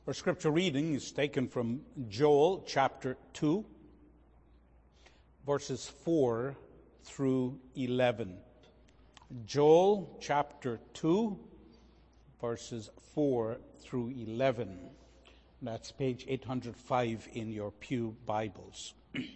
Our scripture reading is taken from Joel chapter 2, verses 4 through 11. Joel chapter 2, verses 4 through 11. That's page 805 in your pew Bibles.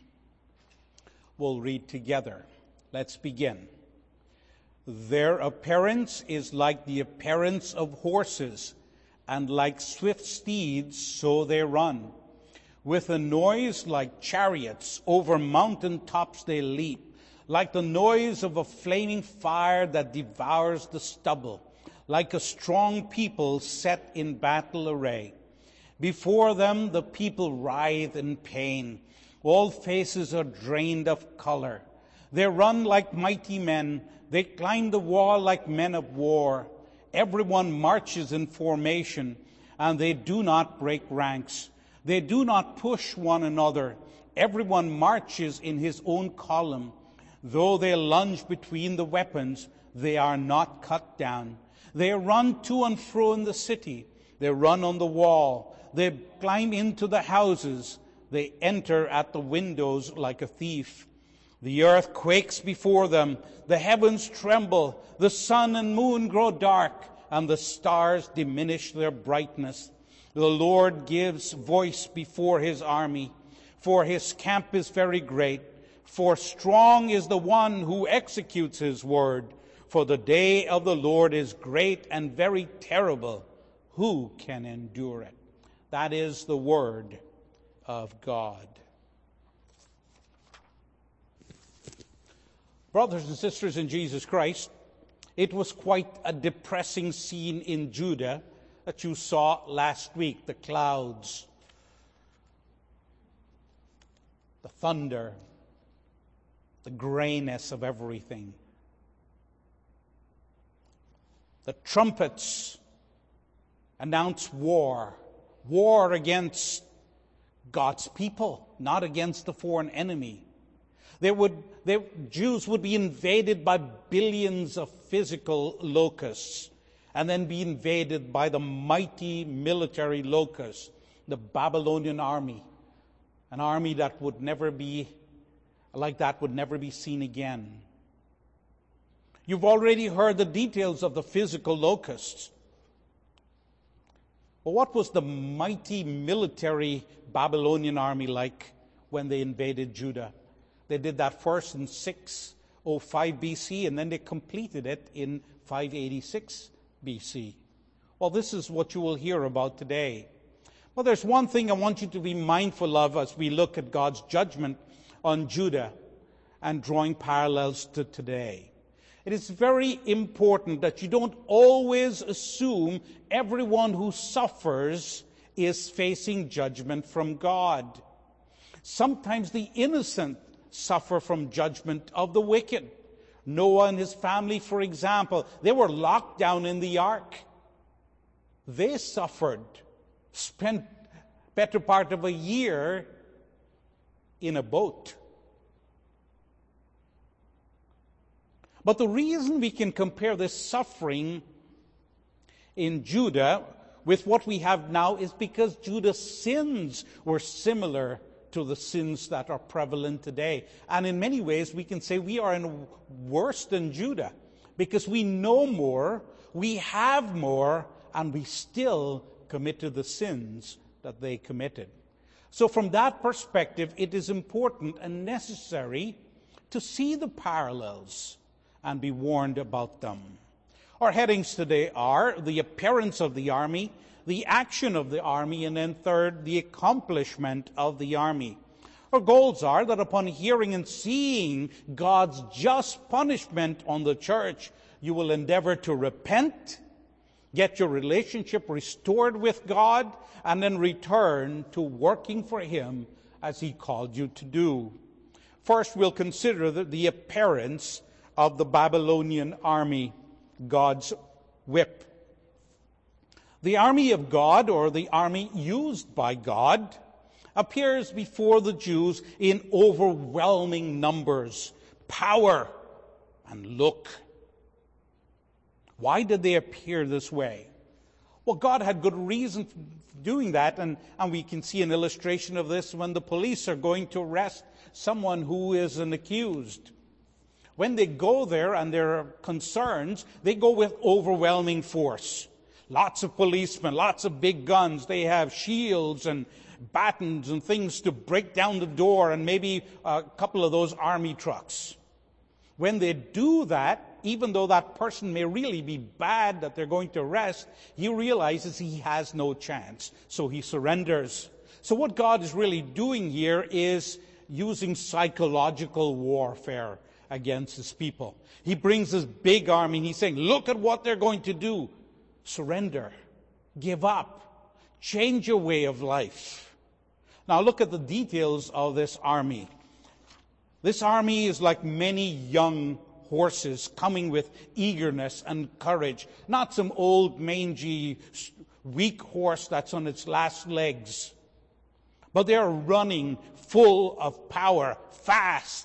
We'll read together. Let's begin. Their appearance is like the appearance of horses, and like swift steeds, so they run. With a noise like chariots, over mountain tops they leap, like the noise of a flaming fire that devours the stubble, like a strong people set in battle array. Before them the people writhe in pain. All faces are drained of color. They run like mighty men. They climb the wall like men of war. Everyone marches in formation, and they do not break ranks. They do not push one another. Everyone marches in his own column. Though they lunge between the weapons, they are not cut down. They run to and fro in the city. They run on the wall. They climb into the houses. They enter at the windows like a thief. The earth quakes before them. The heavens tremble. The sun and moon grow dark, and the stars diminish their brightness. The Lord gives voice before his army, for his camp is very great. For strong is the one who executes his word. For the day of the Lord is great and very terrible. Who can endure it? That is the word of God. Brothers and sisters in Jesus Christ, it was quite a depressing scene in Judah that you saw last week. The clouds, the thunder, the grayness of everything. The trumpets announce war against God's people, not against the foreign enemy. Jews would be invaded by billions of physical locusts, and then be invaded by the mighty military locusts, the Babylonian army, an army that would never be like that, would never be seen again. You've already heard the details of the physical locusts. But what was the mighty military Babylonian army like when they invaded Judah? They did that first in 605 BC, and then they completed it in 586 BC. Well, this is what you will hear about today. Well, there's one thing I want you to be mindful of as we look at God's judgment on Judah and drawing parallels to today. It is very important that you don't always assume everyone who suffers is facing judgment from God. Sometimes the innocent suffer from judgment of the wicked. Noah and his family, for example, they were locked down in the ark. They suffered, spent better part of a year in a boat. But the reason we can compare this suffering in Judah with what we have now is because Judah's sins were similar to the sins that are prevalent today. And in many ways, we can say we are worse than Judah, because we know more, we have more, and we still committed the sins that they committed. So from that perspective, it is important and necessary to see the parallels and be warned about them. Our headings today are the appearance of the army, the action of the army, and then third, the accomplishment of the army. Our goals are that upon hearing and seeing God's just punishment on the church, you will endeavor to repent, get your relationship restored with God, and then return to working for Him as He called you to do. First, we'll consider the appearance of the Babylonian army, God's whip. The army of God, or the army used by God, appears before the Jews in overwhelming numbers, power, and look. Why did they appear this way? Well, God had good reason for doing that, and we can see an illustration of this when the police are going to arrest someone who is an accused. When they go there and there are concerns, they go with overwhelming force. Lots of policemen, lots of big guns. They have shields and batons and things to break down the door, and maybe a couple of those army trucks. When they do that, even though that person may really be bad that they're going to arrest, he realizes he has no chance. So he surrenders. So what God is really doing here is using psychological warfare against his people. He brings this big army and he's saying, look at what they're going to do. Surrender. Give up. Change your way of life. Now look at the details of this army. This army is like many young horses coming with eagerness and courage. Not some old, mangy, weak horse that's on its last legs. But they are running full of power, fast.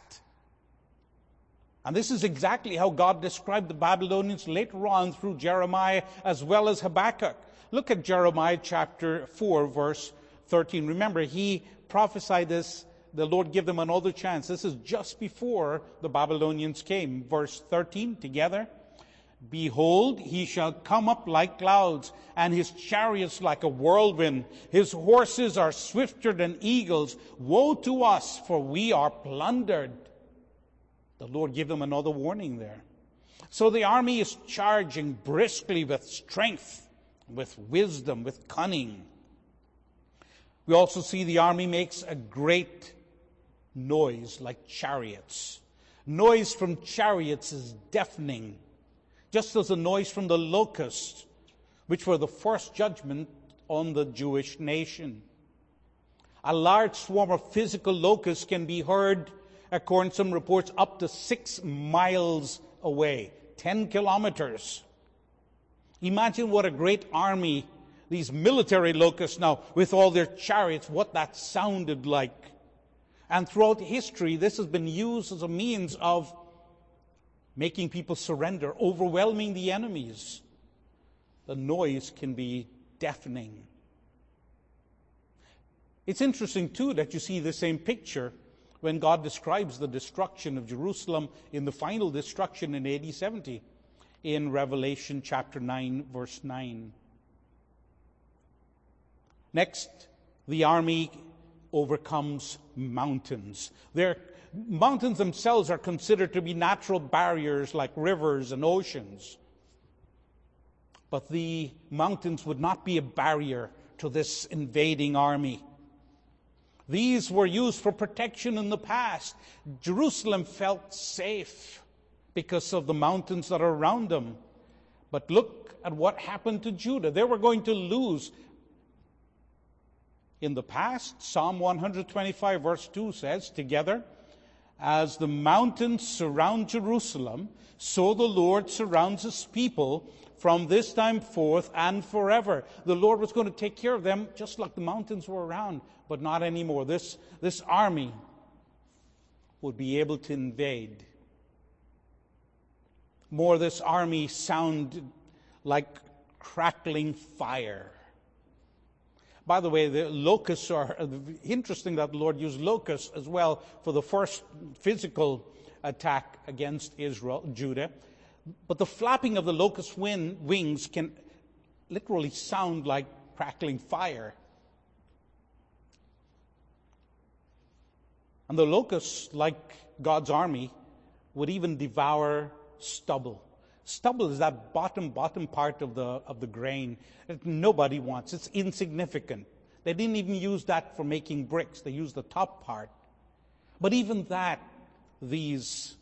And this is exactly how God described the Babylonians later on through Jeremiah as well as Habakkuk. Look at Jeremiah chapter 4, verse 13. Remember, he prophesied this. The Lord gave them another chance. This is just before the Babylonians came. Verse 13 together. Behold, he shall come up like clouds, and his chariots like a whirlwind. His horses are swifter than eagles. Woe to us, for we are plundered. The Lord gave them another warning there. So the army is charging briskly with strength, with wisdom, with cunning. We also see the army makes a great noise like chariots. Noise from chariots is deafening, just as the noise from the locusts, which were the first judgment on the Jewish nation. A large swarm of physical locusts can be heard, according to some reports, up to 6 miles away, 10 kilometers. Imagine what a great army, these military locusts now, with all their chariots, what that sounded like. And throughout history, this has been used as a means of making people surrender, overwhelming the enemies. The noise can be deafening. It's interesting, too, that you see the same picture when God describes the destruction of Jerusalem in the final destruction in AD 70 in Revelation chapter 9, verse 9. Next, the army overcomes mountains. Mountains themselves are considered to be natural barriers like rivers and oceans. But the mountains would not be a barrier to this invading army. These were used for protection in the past. Jerusalem felt safe because of the mountains that are around them. But look at what happened to Judah. They were going to lose. In the past, Psalm 125 verse 2 says, together, as the mountains surround Jerusalem, so the Lord surrounds his people from this time forth and forever. The Lord was going to take care of them just like the mountains were around, but not anymore. This army would be able to invade. More, this army sounded like crackling fire. By the way, the locusts are interesting that the Lord used locusts as well for the first physical attack against Judah. But the flapping of the locust wings can literally sound like crackling fire. And the locusts, like God's army, would even devour stubble. Stubble is that bottom part of the grain that nobody wants. It's insignificant. They didn't even use that for making bricks. They used the top part. But even that, these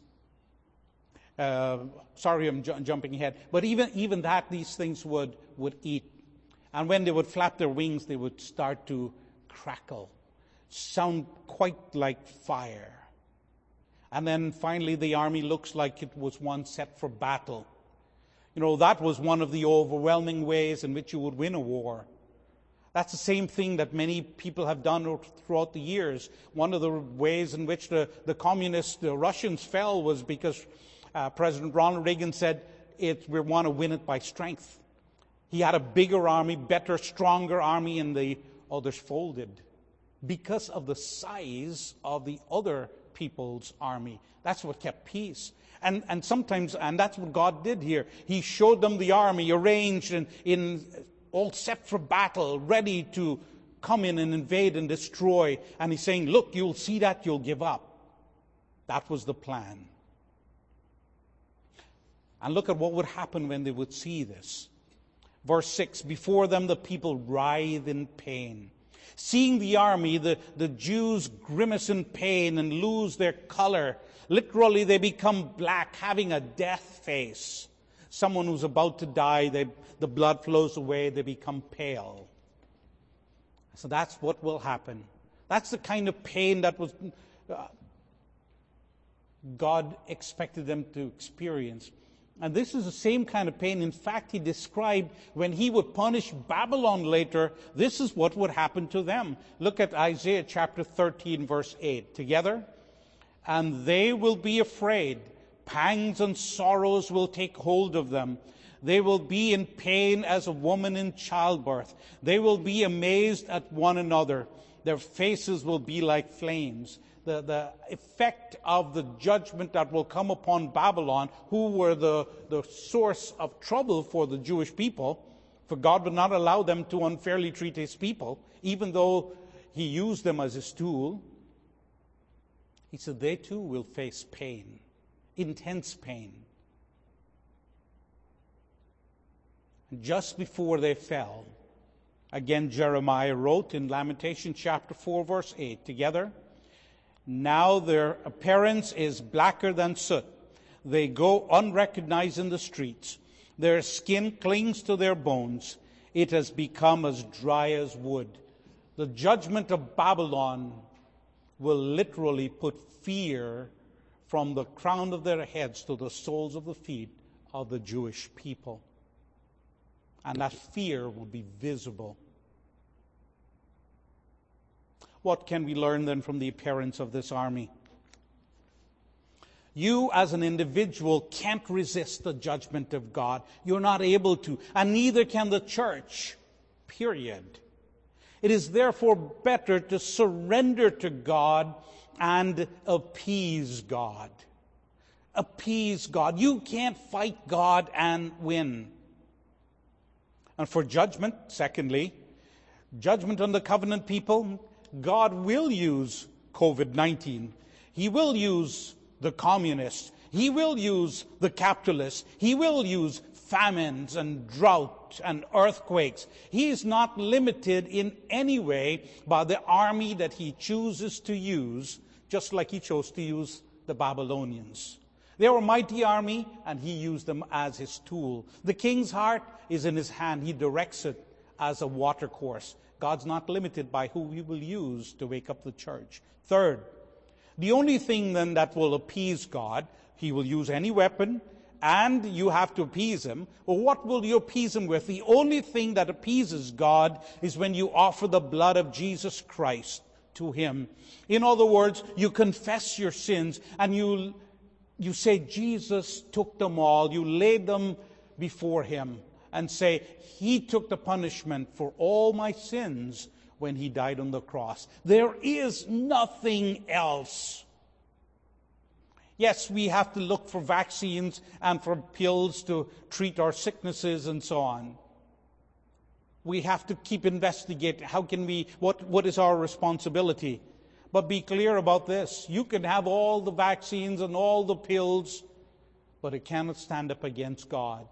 sorry, I'm jumping ahead. But even that, these things would eat. And when they would flap their wings, they would start to crackle, sound quite like fire. And then finally, the army looks like it was one set for battle. You know, that was one of the overwhelming ways in which you would win a war. That's the same thing that many people have done throughout the years. One of the ways in which the communists, the Russians, fell was because President Ronald Reagan said, we want to win it by strength. He had a bigger army, better, stronger army, and the others folded because of the size of the other people's army. That's what kept peace. And sometimes, and that's what God did here. He showed them the army arranged in all set for battle, ready to come in and invade and destroy. And he's saying, look, you'll see that, you'll give up. That was the plan. And look at what would happen when they would see this. Verse 6, before them the people writhe in pain. Seeing the army, the Jews grimace in pain and lose their color. Literally, they become black, having a death face. Someone who's about to die, the blood flows away, they become pale. So that's what will happen. That's the kind of pain that was God expected them to experience. And this is the same kind of pain. In fact, he described when he would punish Babylon later, this is what would happen to them. Look at Isaiah chapter 13, verse 8. Together. And they will be afraid. Pangs and sorrows will take hold of them. They will be in pain as a woman in childbirth. They will be amazed at one another. Their faces will be like flames. The effect of the judgment that will come upon Babylon, who were the source of trouble for the Jewish people, for God would not allow them to unfairly treat his people, even though he used them as his tool. He said they too will face pain, intense pain. And just before they fell, again Jeremiah wrote in Lamentation chapter 4, verse 8, together, now their appearance is blacker than soot. They go unrecognized in the streets. Their skin clings to their bones. It has become as dry as wood. The judgment of Babylon will literally put fear from the crown of their heads to the soles of the feet of the Jewish people. And that fear will be visible. What can we learn then from the appearance of this army? You as an individual can't resist the judgment of God. You're not able to, and neither can the church, period. It is therefore better to surrender to God and appease God. Appease God. You can't fight God and win. And for judgment, secondly, judgment on the covenant people, God will use COVID-19. He will use the communists. He will use the capitalists. He will use famines and drought and earthquakes. He is not limited in any way by the army that he chooses to use, just like he chose to use the Babylonians. They were a mighty army, and he used them as his tool. The king's heart is in his hand. He directs it as a watercourse. God's not limited by who he will use to wake up the church. Third, the only thing then that will appease God, he will use any weapon, and you have to appease him. Well, what will you appease him with? The only thing that appeases God is when you offer the blood of Jesus Christ to him. In other words, you confess your sins, and you say, Jesus took them all. You lay them before him and say, he took the punishment for all my sins when he died on the cross. There is nothing else. Yes, we have to look for vaccines and for pills to treat our sicknesses and so on. We have to keep investigating. How can we, what is our responsibility? But be clear about this. You can have all the vaccines and all the pills, but it cannot stand up against God.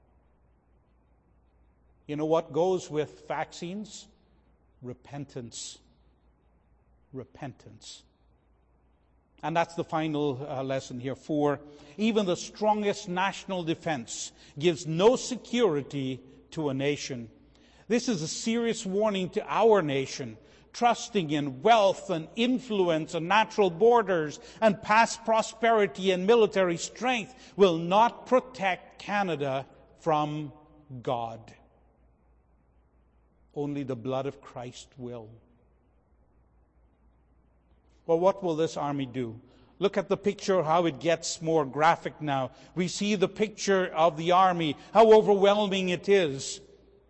You know what goes with vaccines? Repentance. Repentance. And that's the final lesson here. 4, even the strongest national defense gives no security to a nation. This is a serious warning to our nation. Trusting in wealth and influence and natural borders and past prosperity and military strength will not protect Canada from God. Only the blood of Christ will. Well, what will this army do? Look at the picture, how it gets more graphic now. We see the picture of the army, how overwhelming it is.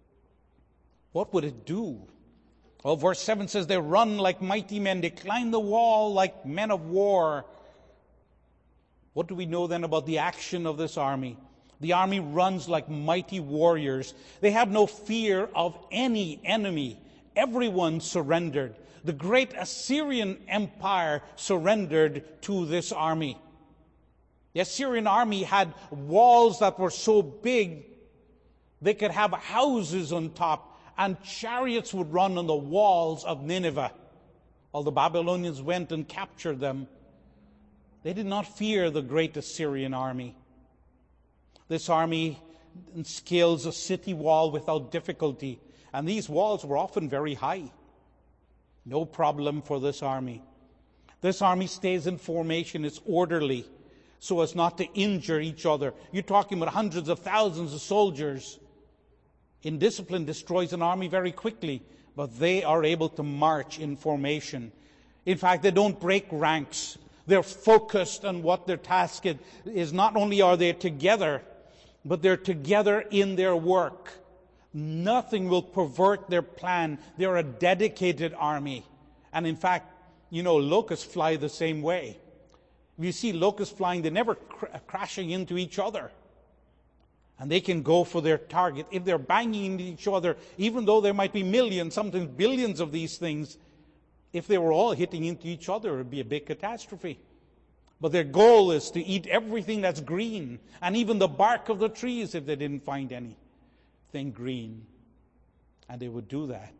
What would it do? Well, verse 7 says, they run like mighty men. They climb the wall like men of war. What do we know then about the action of this army? The army runs like mighty warriors. They have no fear of any enemy. Everyone surrendered. The great Assyrian Empire surrendered to this army. The Assyrian army had walls that were so big they could have houses on top, and chariots would run on the walls of Nineveh. While the Babylonians went and captured them, they did not fear the great Assyrian army. This army scales a city wall without difficulty, and these walls were often very high. No problem for this army. This army stays in formation. It's orderly so as not to injure each other. You're talking about hundreds of thousands of soldiers. Indiscipline destroys an army very quickly, but they are able to march in formation. In fact, they don't break ranks. They're focused on what their task is. Not only are they together, but they're together in their work. Nothing will pervert their plan. They're a dedicated army. And in fact, locusts fly the same way. If you see locusts flying, they're never crashing into each other. And they can go for their target. If they're banging into each other, even though there might be millions, sometimes billions of these things, if they were all hitting into each other, it would be a big catastrophe. But their goal is to eat everything that's green, and even the bark of the trees if they didn't find anything green. And they would do that.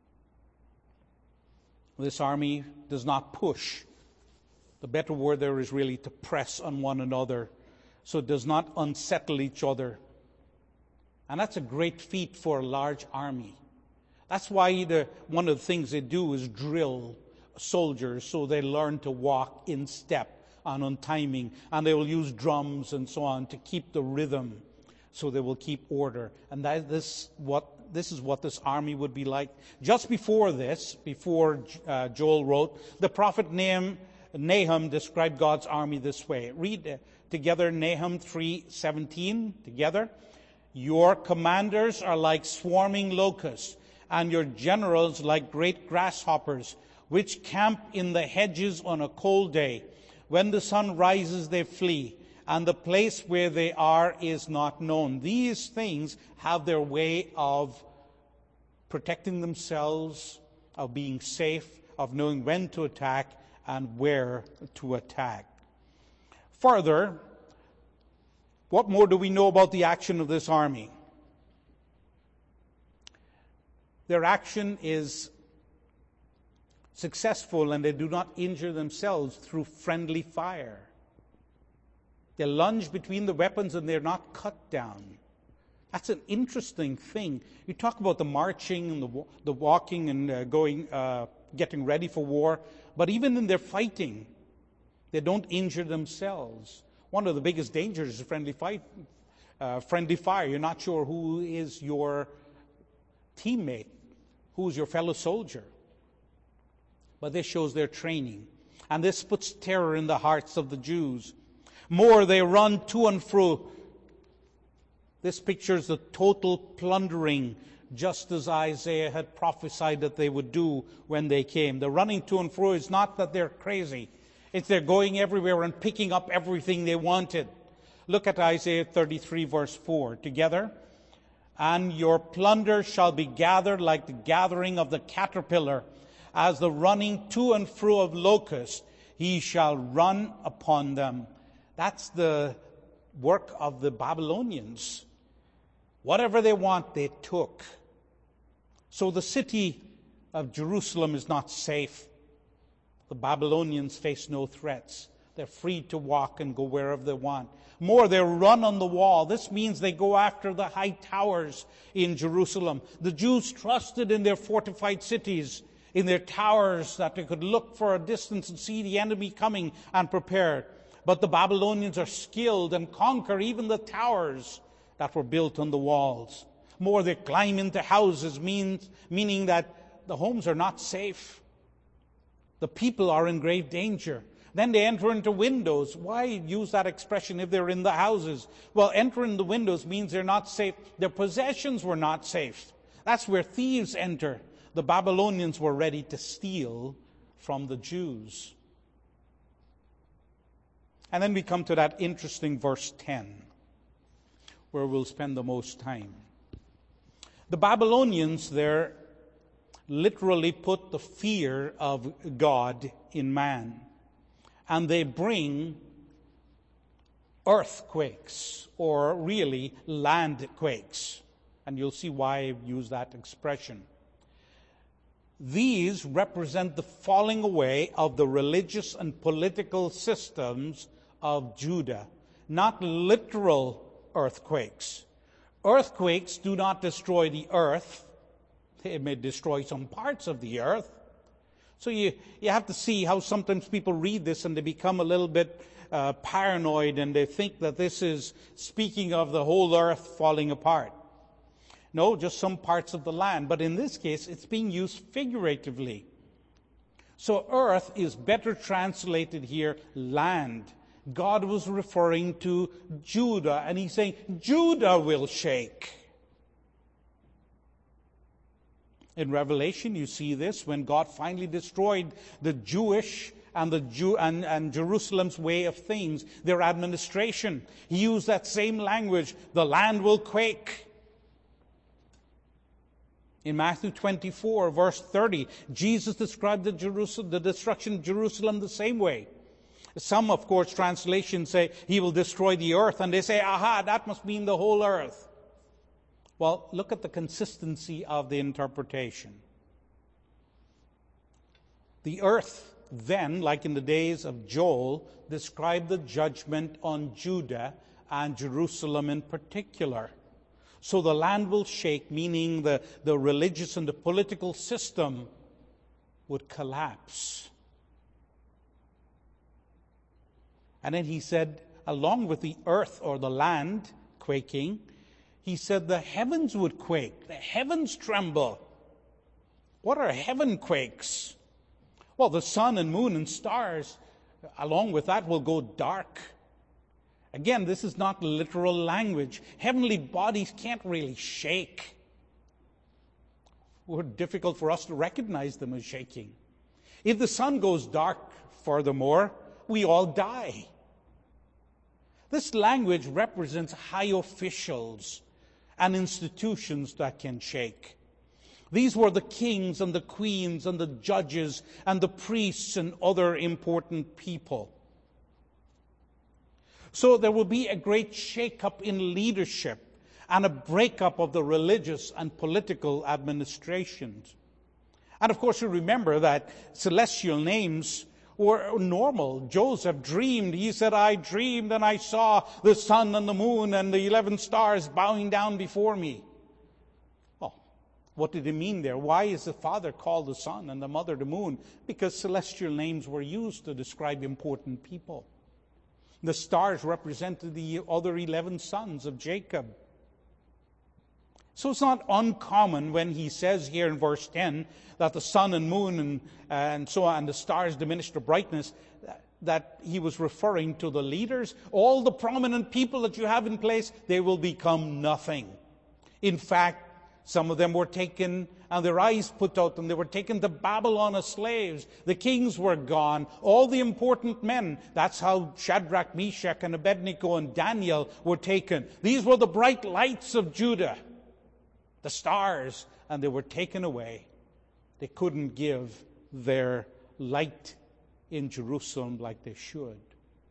This army does not push. The better word there is really to press on one another, so it does not unsettle each other. And that's a great feat for a large army. That's why one of the things they do is drill soldiers so they learn to walk in step and on timing. And they will use drums and so on to keep the rhythm, so they will keep order. And this is what this army would be like. Just before this, before Joel wrote, the prophet Nahum described God's army this way. Read together Nahum 3:17 together. Your commanders are like swarming locusts, and your generals like great grasshoppers, which camp in the hedges on a cold day. When the sun rises, they flee, and the place where they are is not known. These things have their way of protecting themselves, of being safe, of knowing when to attack and where to attack. Further, what more do we know about the action of this army? Their action is successful, and they do not injure themselves through friendly fire. They lunge between the weapons and they're not cut down. That's an interesting thing. You talk about the marching and the walking and getting ready for war, but even in their fighting, they don't injure themselves. One of the biggest dangers is friendly fire. You're not sure who is your teammate, who is your fellow soldier. But this shows their training. And this puts terror in the hearts of the Jews. More, they run to and fro. This pictures the total plundering, just as Isaiah had prophesied that they would do when they came. The running to and fro is not that they're crazy. It's they're going everywhere and picking up everything they wanted. Look at Isaiah 33, verse 4. Together. And your plunder shall be gathered like the gathering of the caterpillar. As the running to and fro of locusts, he shall run upon them. That's the work of the Babylonians. Whatever they want, they took. So the city of Jerusalem is not safe. The Babylonians face no threats. They're free to walk and go wherever they want. More, they run on the wall. This means they go after the high towers in Jerusalem. The Jews trusted in their fortified cities, in their towers, that they could look for a distance and see the enemy coming and prepare. But the Babylonians are skilled and conquer even the towers that were built on the walls. More, they climb into houses, meaning that the homes are not safe. The people are in grave danger. Then they enter into windows. Why use that expression if they're in the houses? Well, entering the windows means they're not safe. Their possessions were not safe. That's where thieves enter. The Babylonians were ready to steal from the Jews. And then we come to that interesting verse 10, where we'll spend the most time. The Babylonians there literally put the fear of God in man. And they bring earthquakes, or really landquakes. And you'll see why I use that expression. These represent the falling away of the religious and political systems of Judah, not literal earthquakes. Earthquakes do not destroy the earth. They may destroy some parts of the earth. So you have to see how sometimes people read this and they become a little bit paranoid, and they think that this is speaking of the whole earth falling apart. No, just some parts of the land. But in this case, it's being used figuratively. So earth is better translated here, land. God was referring to Judah, and he's saying, Judah will shake. In Revelation, you see this when God finally destroyed the Jewish and Jerusalem's way of things, their administration. He used that same language, the land will quake. In Matthew 24, verse 30, Jesus described the destruction of Jerusalem the same way. Some, of course, translations say he will destroy the earth, and they say, aha, that must mean the whole earth. Well, look at the consistency of the interpretation. The earth then, like in the days of Joel, described the judgment on Judah and Jerusalem in particular. So the land will shake, meaning the religious and the political system would collapse. And then he said, along with the earth or the land quaking, he said the heavens would quake, the heavens tremble. What are heaven quakes? Well, the sun and moon and stars, along with that, will go dark. Again, this is not literal language. Heavenly bodies can't really shake. It's difficult for us to recognize them as shaking. If the sun goes dark, furthermore, we all die. This language represents high officials and institutions that can shake. These were the kings and the queens and the judges and the priests and other important people. So there will be a great shake-up in leadership and a breakup of the religious and political administrations. And of course, you remember that celestial names were normal. Joseph dreamed. He said, I dreamed and I saw the sun and the moon and the 11 stars bowing down before me. Well, what did he mean there? Why is the father called the sun and the mother the moon? Because celestial names were used to describe important people. The stars represented the other 11 sons of Jacob. So it's not uncommon when he says here in verse 10 that the sun and moon and so on, and the stars diminish their brightness, that he was referring to the leaders. All the prominent people that you have in place, they will become nothing. In fact, some of them were taken and their eyes put out, and they were taken to Babylon as slaves. The kings were gone. All the important men. That's how Shadrach, Meshach, and Abednego and Daniel were taken. These were the bright lights of Judah, the stars, and they were taken away. They couldn't give their light in Jerusalem like they should.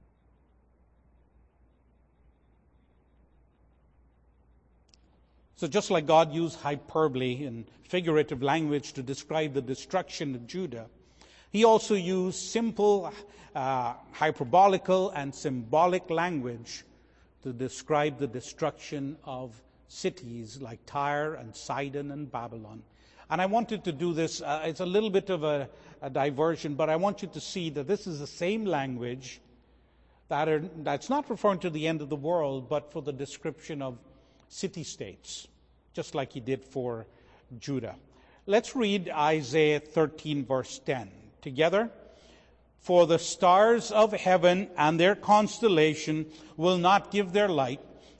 So just like God used hyperbole and figurative language to describe the destruction of Judah, he also used simple, hyperbolical and symbolic language to describe the destruction of cities like Tyre and Sidon and Babylon. And I wanted to do this, it's a little bit of a diversion, but I want you to see that this is the same language that's not referring to the end of the world, but for the description of city-states, just like he did for Judah. Let's read Isaiah 13, verse 10 together. For the stars of heaven and their constellation will not give their light.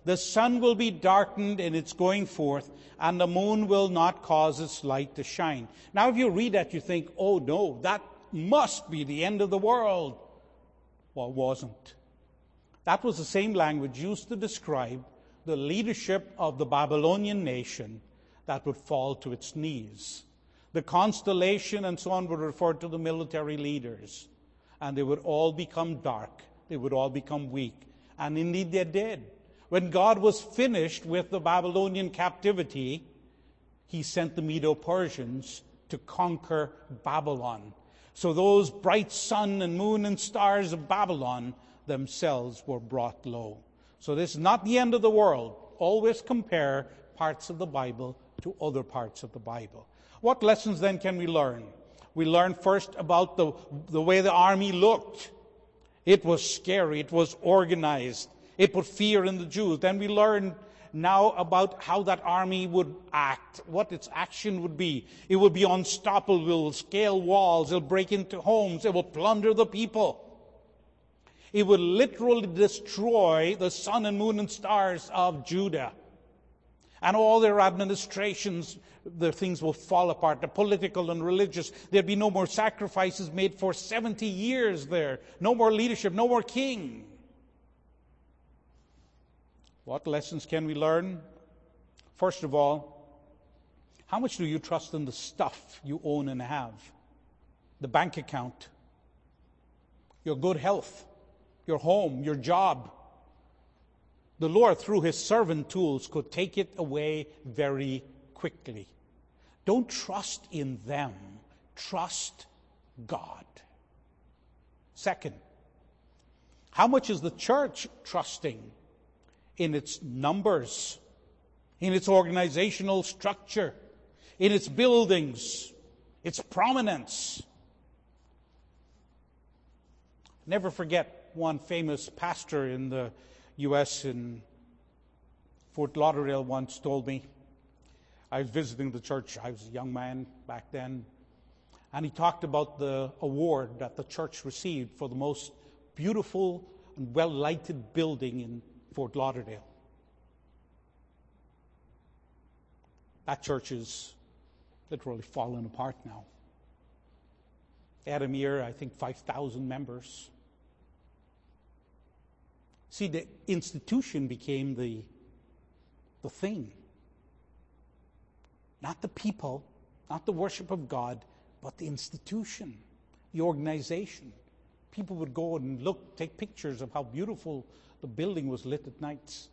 The sun will be darkened in its going forth, and the moon will not cause its light to shine. Now, if you read that, you think, oh no, that must be the end of the world. Well, it wasn't. That was the same language used to describe the leadership of the Babylonian nation that would fall to its knees. The constellation and so on would refer to the military leaders. And they would all become dark. They would all become weak. And indeed they did. When God was finished with the Babylonian captivity, he sent the Medo-Persians to conquer Babylon. So those bright sun and moon and stars of Babylon themselves were brought low. So this is not the end of the world. Always compare parts of the Bible to other parts of the Bible. What lessons then can we learn? We learn first about the way the army looked. It was scary. It was organized. It put fear in the Jews. Then we learn now about how that army would act, what its action would be. It would be unstoppable. It will scale walls. It will break into homes. It will plunder the people. It would literally destroy the sun and moon and stars of Judah. And all their administrations, their things will fall apart, the political and religious. There'd be no more sacrifices made for 70 years there. No more leadership, no more king. What lessons can we learn? First of all, how much do you trust in the stuff you own and have? The bank account, your good health, your home, your job. The Lord, through his servant tools, could take it away very quickly. Don't trust in them. Trust God. Second, how much is the church trusting in its numbers, in its organizational structure, in its buildings, its prominence? Never forget one famous pastor in the U.S. in Fort Lauderdale once told me. I was visiting the church. I was a young man back then. And he talked about the award that the church received for the most beautiful and well-lighted building in Fort Lauderdale. That church is literally fallen apart now. They had a mere, I think, 5,000 members. See, the institution became the thing. Not the people, not the worship of God, but the institution, the organization. People would go and look, take pictures of how beautiful the building was lit at nights.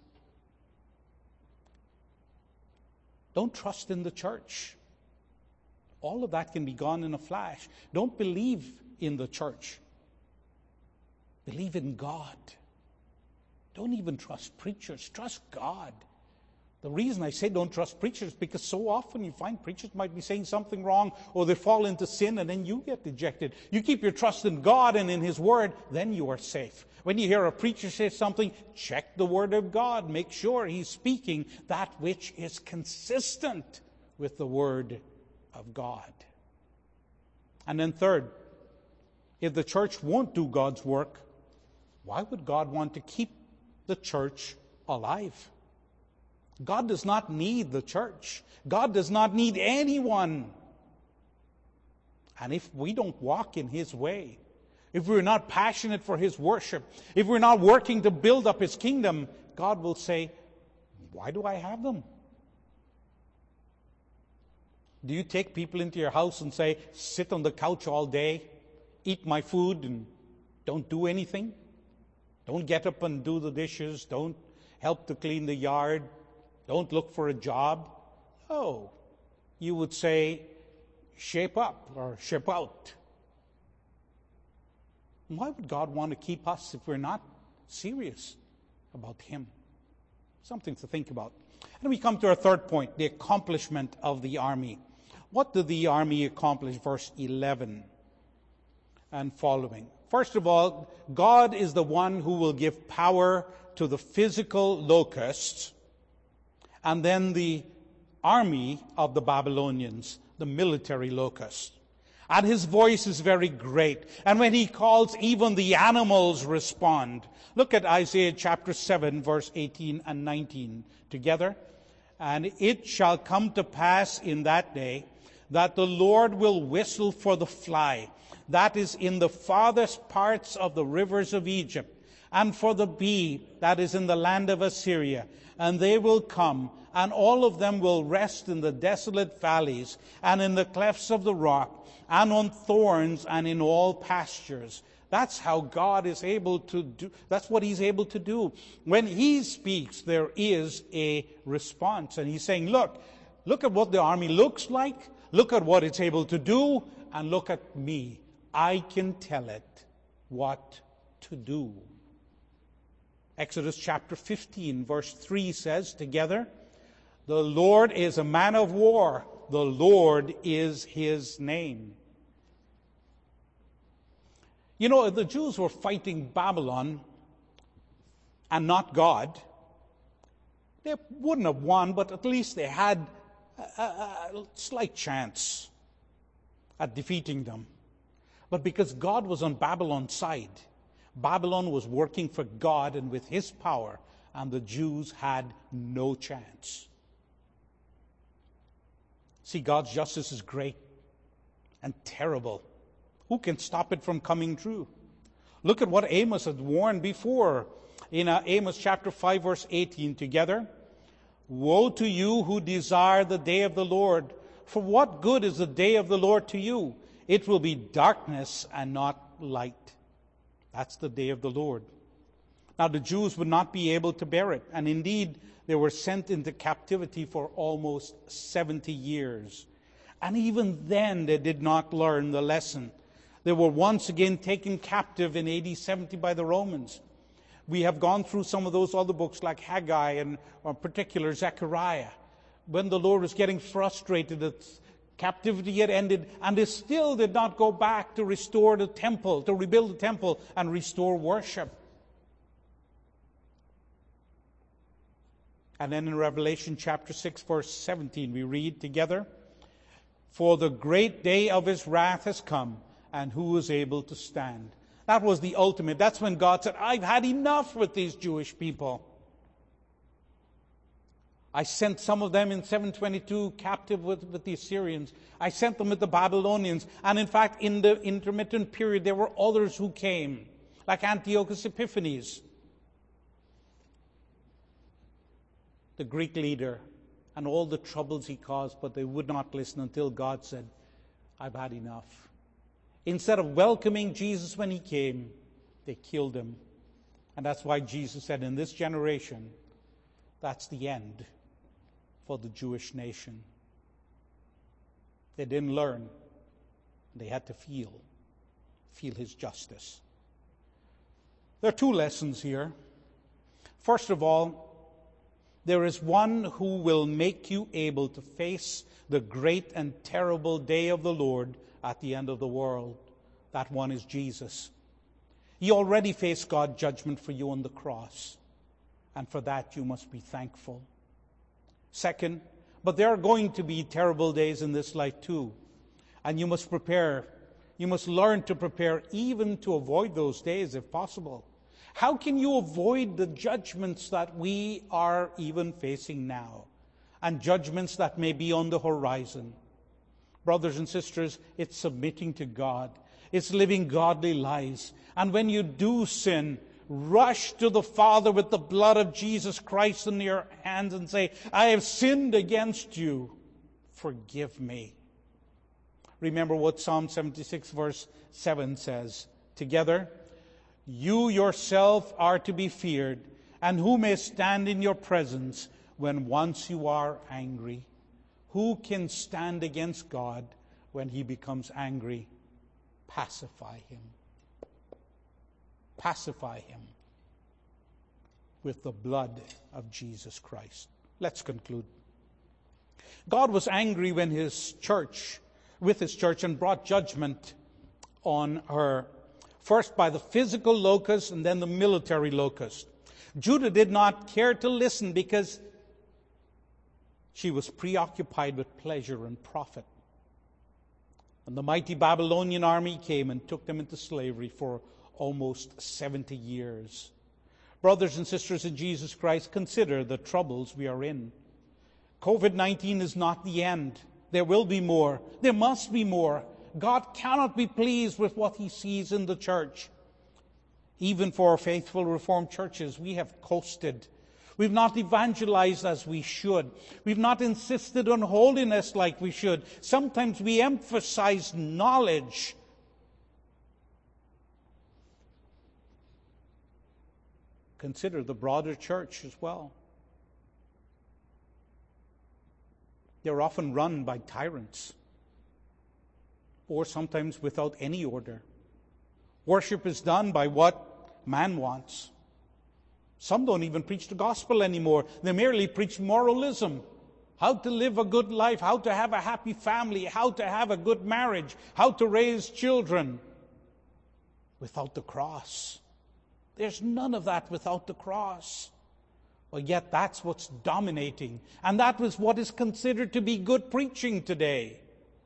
Don't trust in the church. All of that can be gone in a flash. Don't believe in the church. Believe in God. Don't even trust preachers. Trust God. The reason I say don't trust preachers is because so often you find preachers might be saying something wrong, or they fall into sin, and then you get dejected. You keep your trust in God and in his word, then you are safe. When you hear a preacher say something, check the word of God. Make sure he's speaking that which is consistent with the word of God. And then third, if the church won't do God's work, why would God want to keep the church alive? God does not need the church. God does not need anyone. And if we don't walk in his way, if we're not passionate for his worship, if we're not working to build up his kingdom, God will say, why do I have them? Do you take people into your house and say, sit on the couch all day, eat my food, and don't do anything? Don't get up and do the dishes. Don't help to clean the yard. Don't look for a job. No. You would say, shape up or ship out. Why would God want to keep us if we're not serious about him? Something to think about. And we come to our third point, the accomplishment of the army. What did the army accomplish? Verse 11 and following. First of all, God is the one who will give power to the physical locusts, and then the army of the Babylonians, the military locusts. And his voice is very great. And when he calls, even the animals respond. Look at Isaiah chapter 7, verse 18 and 19 together. And it shall come to pass in that day that the Lord will whistle for the fly that is in the farthest parts of the rivers of Egypt, and for the bee that is in the land of Assyria. And they will come, and all of them will rest in the desolate valleys, and in the clefts of the rock, and on thorns, and in all pastures. That's how God is able to do. That's what he's able to do. When he speaks, there is a response. And he's saying, look at what the army looks like. Look at what it's able to do. And look at me. I can tell it what to do. Exodus chapter 15, verse 3 says together, the Lord is a man of war. The Lord is his name. You know, if the Jews were fighting Babylon and not God, they wouldn't have won, but at least they had a slight chance at defeating them. But because God was on Babylon's side, Babylon was working for God and with his power, and the Jews had no chance. See, God's justice is great and terrible. Who can stop it from coming true? Look at what Amos had warned before in Amos chapter 5, verse 18 together. Woe to you who desire the day of the Lord. For what good is the day of the Lord to you? It will be darkness and not light. That's the day of the Lord. Now the Jews would not be able to bear it. And indeed, they were sent into captivity for almost 70 years. And even then, they did not learn the lesson. They were once again taken captive in AD 70 by the Romans. We have gone through some of those other books like Haggai and in particular Zechariah. When the Lord was getting frustrated that captivity had ended, and they still did not go back to restore the temple, to rebuild the temple and restore worship. And then in Revelation chapter 6, verse 17, we read together, for the great day of his wrath has come, and who is able to stand? That was the ultimate. That's when God said, I've had enough with these Jewish people. I sent some of them in 722 captive with the Assyrians. I sent them with the Babylonians. And in fact, in the intermittent period, there were others who came, like Antiochus Epiphanes, the Greek leader, and all the troubles he caused, but they would not listen until God said, I've had enough. Instead of welcoming Jesus when he came, they killed him. And that's why Jesus said, in this generation, that's the end for the Jewish nation. They didn't learn. They had to feel his justice. There are two lessons here. First of all, there is one who will make you able to face the great and terrible day of the Lord at the end of the world. That one is Jesus. He already faced God's judgment for you on the cross. And for that you must be thankful. Second, but there are going to be terrible days in this life too. And you must prepare. You must learn to prepare even to avoid those days if possible. How can you avoid the judgments that we are even facing now? And judgments that may be on the horizon? Brothers and sisters, it's submitting to God. It's living godly lives. And when you do sin, rush to the Father with the blood of Jesus Christ in your hands and say, I have sinned against you. Forgive me. Remember what Psalm 76 verse 7 says. Together, you yourself are to be feared, and who may stand in your presence when once you are angry? Who can stand against God when he becomes angry? Pacify him. Pacify him with the blood of Jesus Christ. Let's conclude. God was angry when with his church and brought judgment on her. First by the physical locust and then the military locust. Judah did not care to listen because she was preoccupied with pleasure and profit. And the mighty Babylonian army came and took them into slavery for almost 70 years. Brothers and sisters in Jesus Christ, consider the troubles we are in. COVID-19 is not the end. There will be more. There must be more. God cannot be pleased with what he sees in the church. Even for our faithful Reformed churches, we have coasted. We've not evangelized as we should. We've not insisted on holiness like we should. Sometimes we emphasize knowledge. Consider the broader church as well. They're often run by tyrants, or sometimes without any order. Worship is done by what man wants. Some don't even preach the gospel anymore. They merely preach moralism. How to live a good life, how to have a happy family, how to have a good marriage, how to raise children. Without the cross. There's none of that without the cross. Well, yet that's what's dominating. And that was what is considered to be good preaching today.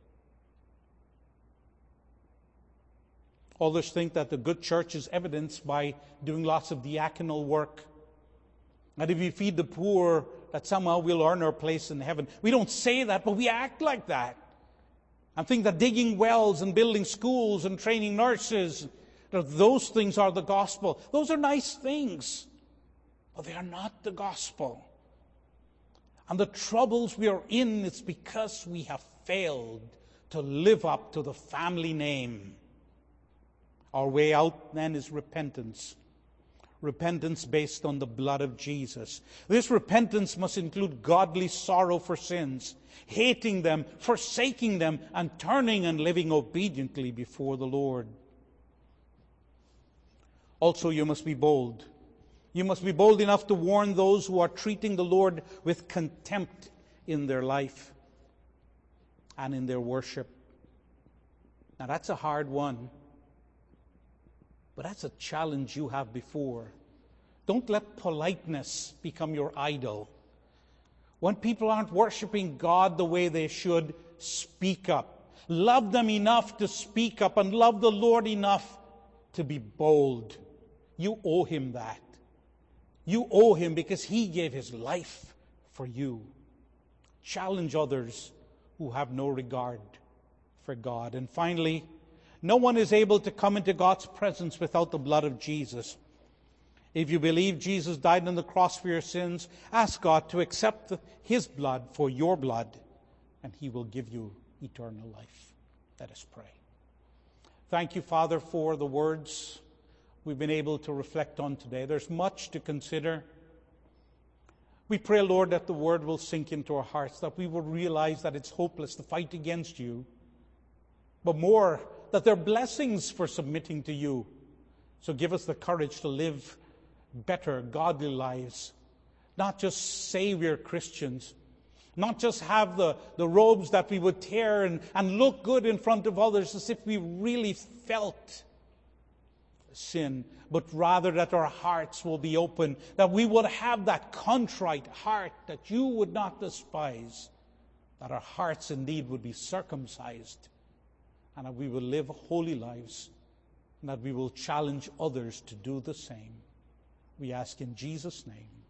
Others think that the good church is evidenced by doing lots of diaconal work. And if we feed the poor, that somehow we'll earn our place in heaven. We don't say that, but we act like that. And think that digging wells and building schools and training nurses, that those things are the gospel. Those are nice things, but they are not the gospel. And the troubles we are in is because we have failed to live up to the family name. Our way out then is repentance. Repentance based on the blood of Jesus. This repentance must include godly sorrow for sins, hating them, forsaking them, and turning and living obediently before the Lord. Also, you must be bold. You must be bold enough to warn those who are treating the Lord with contempt in their life and in their worship. Now, that's a hard one. But that's a challenge you have before. Don't let politeness become your idol. When people aren't worshiping God the way they should, speak up. Love them enough to speak up and love the Lord enough to be bold. You owe him that. You owe him because he gave his life for you. Challenge others who have no regard for God. And finally, no one is able to come into God's presence without the blood of Jesus. If you believe Jesus died on the cross for your sins, ask God to accept his blood for your blood, and he will give you eternal life. Let us pray. Thank you, Father, for the words we've been able to reflect on today. There's much to consider. We pray, Lord, that the word will sink into our hearts, that we will realize that it's hopeless to fight against you, but more, that there are blessings for submitting to you. So give us the courage to live better, godly lives. Not just say we're Christians. Not just have the robes that we would tear and look good in front of others as if we really felt sin. But rather that our hearts will be open. That we would have that contrite heart that you would not despise. That our hearts indeed would be circumcised. And that we will live holy lives, and that we will challenge others to do the same. We ask in Jesus' name.